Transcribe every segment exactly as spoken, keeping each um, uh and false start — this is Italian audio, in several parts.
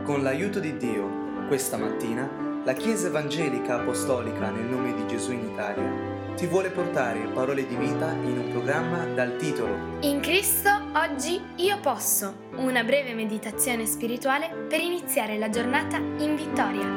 Con l'aiuto di Dio, questa mattina, la Chiesa Evangelica Apostolica nel nome di Gesù in Italia ti vuole portare parole di vita in un programma dal titolo In Cristo oggi io posso, una breve meditazione spirituale per iniziare la giornata in vittoria.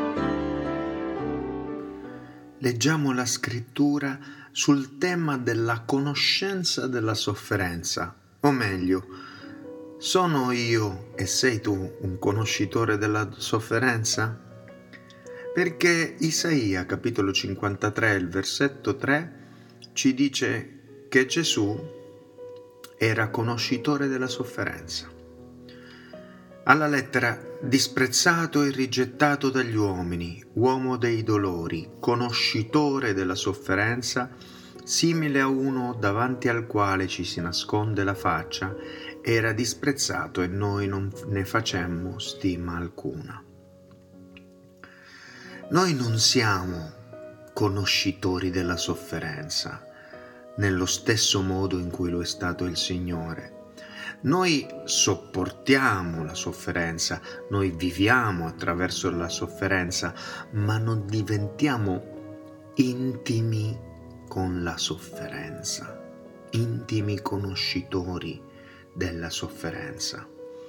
Leggiamo la scrittura sul tema della conoscenza della sofferenza, o meglio, sono io e sei tu un conoscitore della sofferenza? Perché Isaia, capitolo cinquantatré, il versetto tre, ci dice che Gesù era conoscitore della sofferenza. Alla lettera, disprezzato e rigettato dagli uomini, uomo dei dolori, conoscitore della sofferenza, simile a uno davanti al quale ci si nasconde la faccia, era disprezzato e noi non ne facemmo stima alcuna. Noi non siamo conoscitori della sofferenza, nello stesso modo in cui lo è stato il Signore. Noi sopportiamo la sofferenza, noi viviamo attraverso la sofferenza, ma non diventiamo intimi con la sofferenza, intimi conoscitori della sofferenza.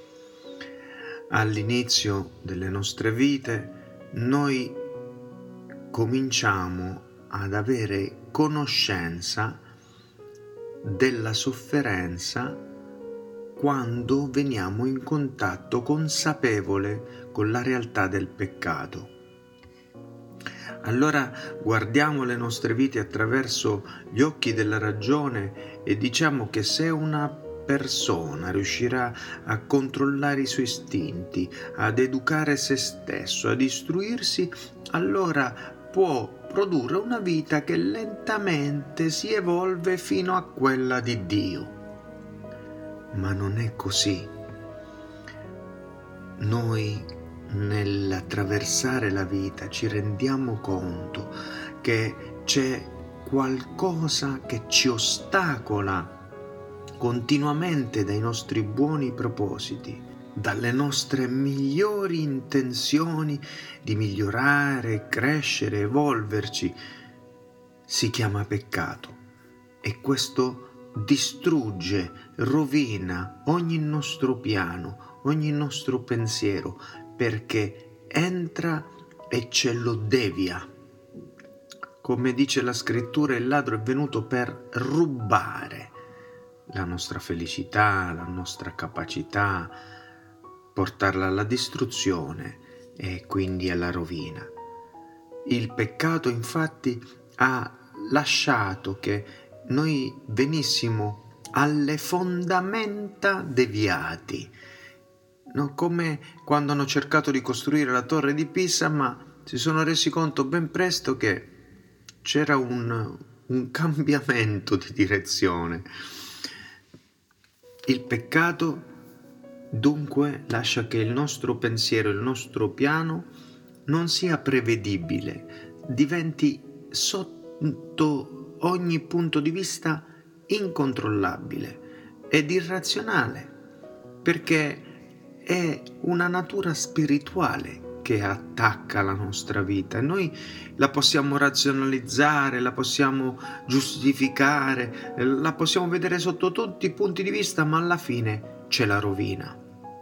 All'inizio delle nostre vite noi cominciamo ad avere conoscenza della sofferenza quando veniamo in contatto consapevole con la realtà del peccato. Allora guardiamo le nostre vite attraverso gli occhi della ragione e diciamo che se una persona riuscirà a controllare i suoi istinti, ad educare se stesso, ad istruirsi, allora può produrre una vita che lentamente si evolve fino a quella di Dio. Ma non è così. Noi nell'attraversare la vita ci rendiamo conto che c'è qualcosa che ci ostacola continuamente dai nostri buoni propositi, dalle nostre migliori intenzioni di migliorare, crescere, evolverci. Si chiama peccato e questo distrugge, rovina ogni nostro piano, ogni nostro pensiero, perché entra e ce lo devia. Come dice la scrittura, il ladro è venuto per rubare la nostra felicità, la nostra capacità, portarla alla distruzione e quindi alla rovina. Il peccato infatti ha lasciato che noi venissimo alle fondamenta deviati, no? Come quando hanno cercato di costruire la torre di Pisa, ma si sono resi conto ben presto che c'era un, un cambiamento di direzione. Il peccato dunque lascia che il nostro pensiero, il nostro piano non sia prevedibile, diventi sotto ogni punto di vista incontrollabile ed irrazionale, perché è una natura spirituale che attacca la nostra vita e noi la possiamo razionalizzare, la possiamo giustificare, la possiamo vedere sotto tutti i punti di vista, ma alla fine ce la rovina.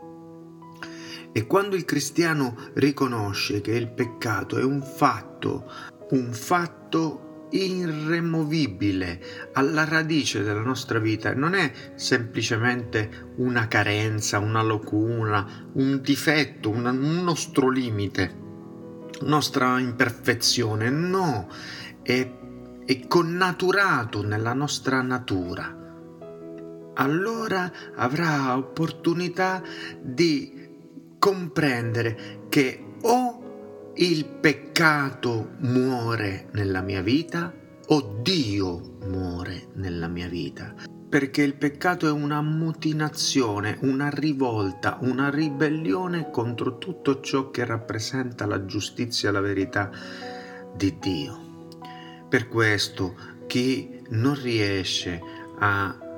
E quando il cristiano riconosce che il peccato è un fatto, un fatto irremovibile alla radice della nostra vita, non è semplicemente una carenza, una lacuna, un difetto, un, un nostro limite, nostra imperfezione, no, è, è connaturato nella nostra natura. Allora avrà opportunità di comprendere che o il peccato muore nella mia vita o Dio muore nella mia vita, perché il peccato è una mutinazione, una rivolta, una ribellione contro tutto ciò che rappresenta la giustizia e la verità di Dio. Per questo chi non riesce a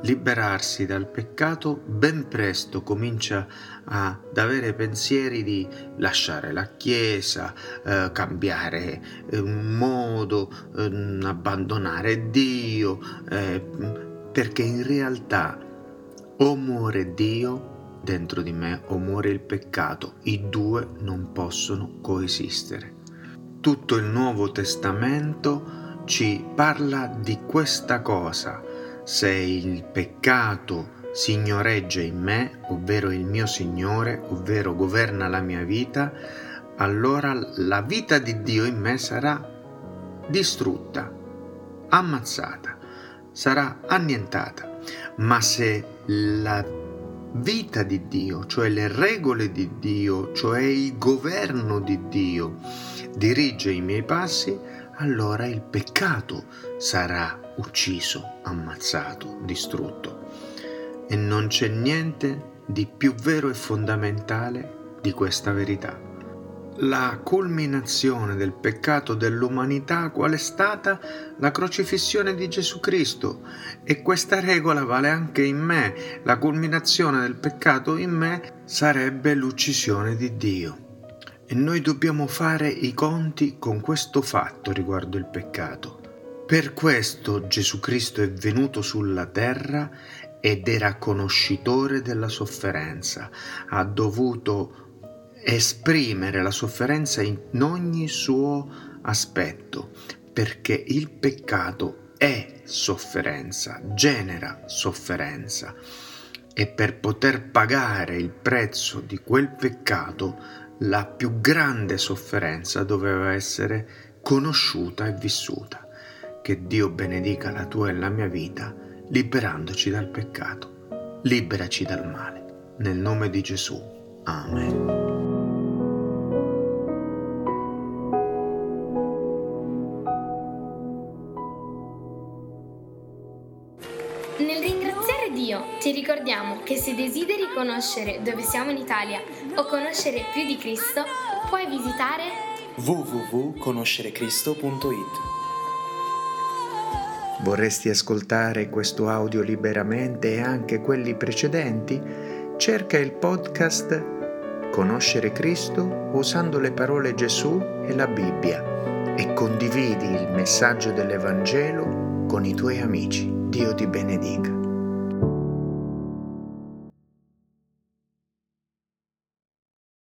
liberarsi dal peccato, ben presto comincia ad avere pensieri di lasciare la Chiesa, eh, cambiare eh, un modo, eh, abbandonare Dio, eh, perché in realtà o muore Dio dentro di me o muore il peccato. I due non possono coesistere. Tutto il Nuovo Testamento ci parla di questa cosa. Se il peccato signoreggia in me, ovvero il mio Signore, ovvero governa la mia vita, allora la vita di Dio in me sarà distrutta, ammazzata, sarà annientata. Ma se la vita di Dio, cioè le regole di Dio, cioè il governo di Dio, dirige i miei passi, allora il peccato sarà ucciso, ammazzato, distrutto. E non c'è niente di più vero e fondamentale di questa verità. La culminazione del peccato dell'umanità qual è stata? La crocifissione di Gesù Cristo. E questa regola vale anche in me. La culminazione del peccato in me sarebbe l'uccisione di Dio. E noi dobbiamo fare i conti con questo fatto riguardo il peccato. Per questo Gesù Cristo è venuto sulla terra ed era conoscitore della sofferenza. Ha dovuto esprimere la sofferenza in ogni suo aspetto, perché il peccato è sofferenza, genera sofferenza. E per poter pagare il prezzo di quel peccato, la più grande sofferenza doveva essere conosciuta e vissuta. Che Dio benedica la tua e la mia vita, liberandoci dal peccato. Liberaci dal male. Nel nome di Gesù. Amen. Nel ringraziare Dio ti ricordiamo che se desideri conoscere dove siamo in Italia o conoscere più di Cristo, puoi visitare w w w punto conoscere cristo punto it. Vorresti ascoltare questo audio liberamente e anche quelli precedenti? Cerca il podcast Conoscere Cristo usando le parole Gesù e la Bibbia e condividi il messaggio dell'Evangelo con i tuoi amici. Dio ti benedica.